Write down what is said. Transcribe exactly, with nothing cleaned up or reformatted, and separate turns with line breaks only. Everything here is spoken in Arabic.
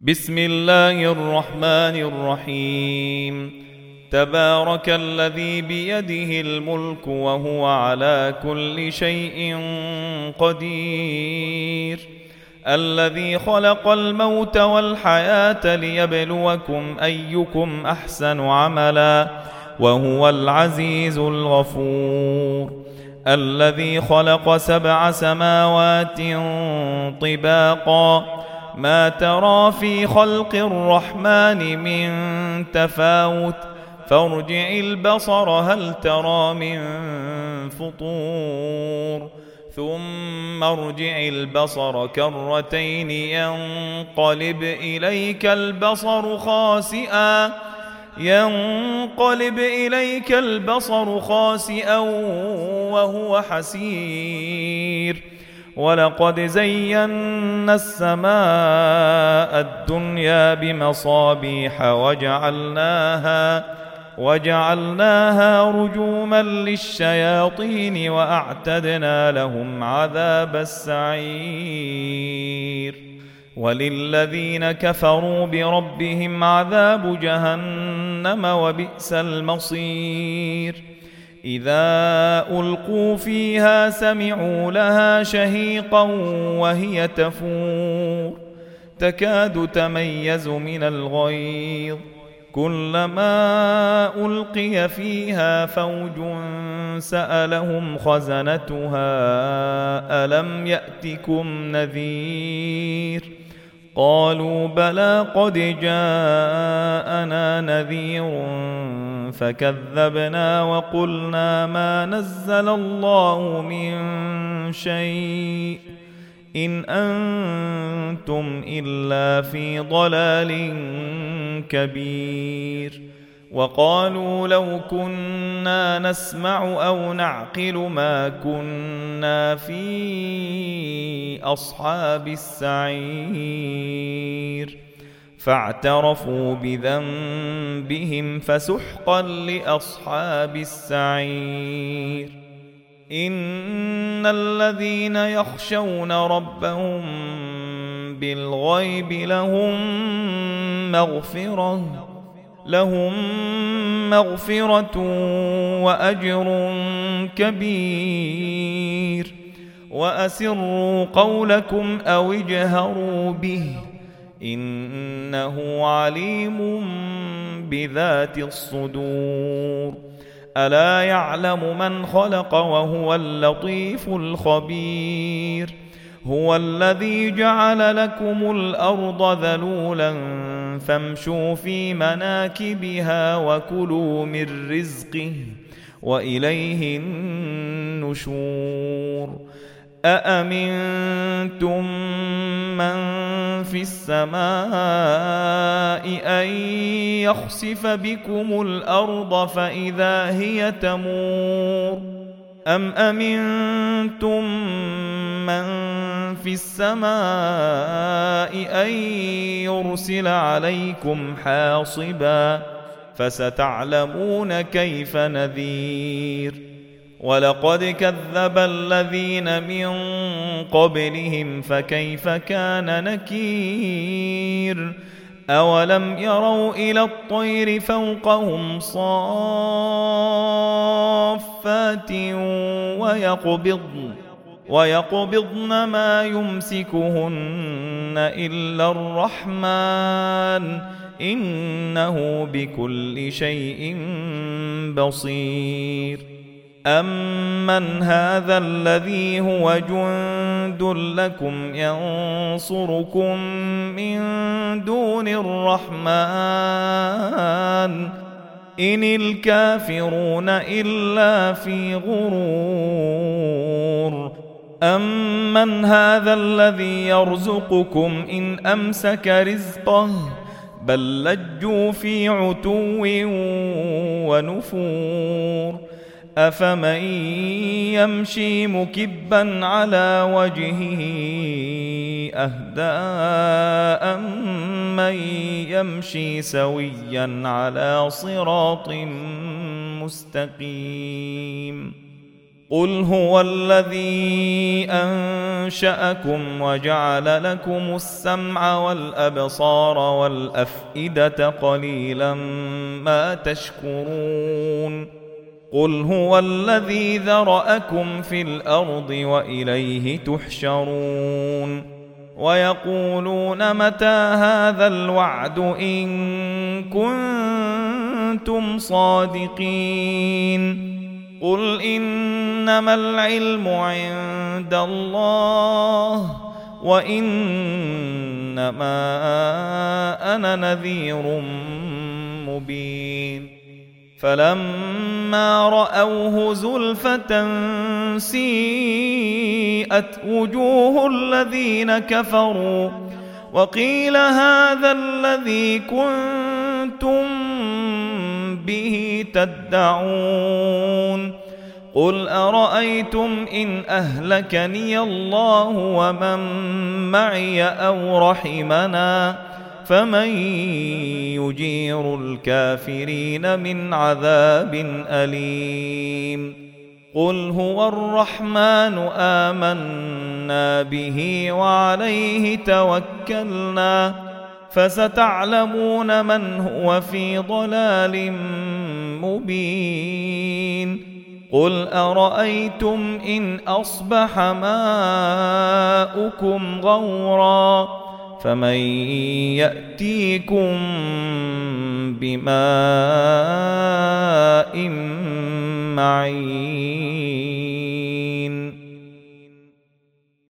بسم الله الرحمن الرحيم. تبارك الذي بيده الملك وهو على كل شيء قدير، الذي خلق الموت والحياة ليبلوكم أيكم أحسن عملا وهو العزيز الغفور، الذي خلق سبع سماوات طباقا ما ترى في خلق الرحمن من تفاوت فارجع البصر هل ترى من فطور ثم ارجع البصر كرتين ينقلب إليك البصر خاسئا ينقلب إليك البصر خاسئا وهو حسير، ولقد زينا السماء الدنيا بمصابيح وجعلناها وجعلناها رجوما للشياطين وأعتدنا لهم عذاب السعير، وللذين كفروا بربهم عذاب جهنم وبئس المصير. إذا ألقوا فيها سمعوا لها شهيقا وهي تفور تكاد تميز من الغيظ، كلما ألقي فيها فوج سألهم خزنتها ألم يأتكم نذير، قالوا بلى قد جاءنا نذير فكذبنا وقلنا ما نزل الله من شيء إن أنتم إلا في ضلال كبير، وقالوا لو كنا نسمع أو نعقل ما كنا في أصحاب السعير، فاعترفوا بذنبهم فسحقا لأصحاب السعير. إن الذين يخشون ربهم بالغيب لهم مغفرة لهم مغفرة وأجر كبير، وأسروا قولكم أو اجهروا به إنه عليم بذات الصدور، ألا يعلم من خلق وهو اللطيف الخبير، هو الذي جعل لكم الأرض ذلولا فامشوا في مناكبها وكلوا من رزقه وإليه النشور. أأمنتم من في السماء أن يخسف بكم الأرض فإذا هي تمور، أم أمنتم من في السماء أن يرسل عليكم حاصبا فستعلمون كيف نذير. ولقد كذب الذين من قبلهم فكيف كان نكير، أولم يروا إلى الطير فوقهم صافات ويقبضن ويقبضن ما يمسكهن إلا الرحمن إنه بكل شيء بصير. أمن هذا الذي هو جند لكم ينصركم من دون الرحمن إن الكافرون إلا في غرور. أمن هذا الذي يرزقكم إن أمسك رزقه بل لجوا في عتو ونفور، أفمن يمشي مكبا على وجهه أهدى أمن يمشي سويا على صراط مستقيم. قل هو الذي أنشأكم وجعل لكم السمع والأبصار والأفئدة قليلا ما تشكرون قل هو الذي ذرأكم في الأرض وإليه تحشرون ويقولون متى هذا الوعد إن كنتم صادقين قل إنما العلم عند الله وإنما أنا نذير مبين فلما رأوه زلفة سيئت وجوه الذين كفروا وقيل هذا الذي كنتم به تدعون قل أرأيتم إن أهلكني الله ومن معي أو رحمنا فمن يجير الكافرين من عذاب أليم قل هو الرحمن آمنا به وعليه توكلنا فستعلمون من هو في ضلال مبين قل أرأيتم إن أصبح ماؤكم غورا فمن يأتيكم بماء معين